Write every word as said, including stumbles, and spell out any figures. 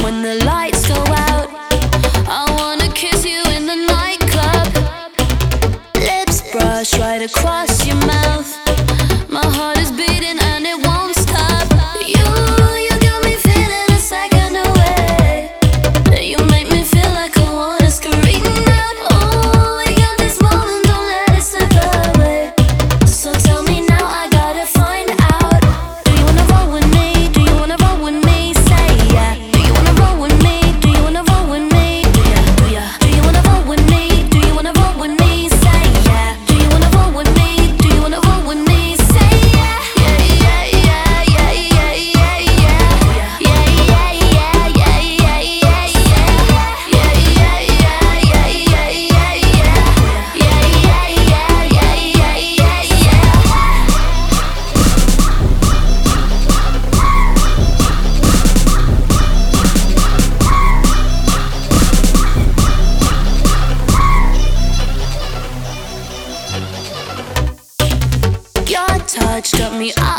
when the lights go out. I wanna kiss you in the nightclub. Lips brush right across your mouth. My heart is beating and it won't stop. You, you got me feeling a second away. You make me feel like I wanna scream out. Oh, we got this moment, don't let it slip away. So tell me now, I gotta find out. Do you wanna roll with me? Do you wanna roll with me? Say yeah. Do you wanna roll with me? Do you wanna roll with me? Do ya? Do ya? Do you wanna roll with me? Do you wanna roll with me? Say yeah. Do you wanna roll with me? Do you wanna roll with me? Say yeah. Yeah, yeah, yeah, yeah, yeah, yeah, yeah. Yeah, yeah, yeah, yeah, yeah, yeah, yeah. Yeah, yeah, yeah, yeah, yeah, yeah, yeah. Yeah, yeah, yeah, yeah, yeah, yeah, yeah. Your touch got me up.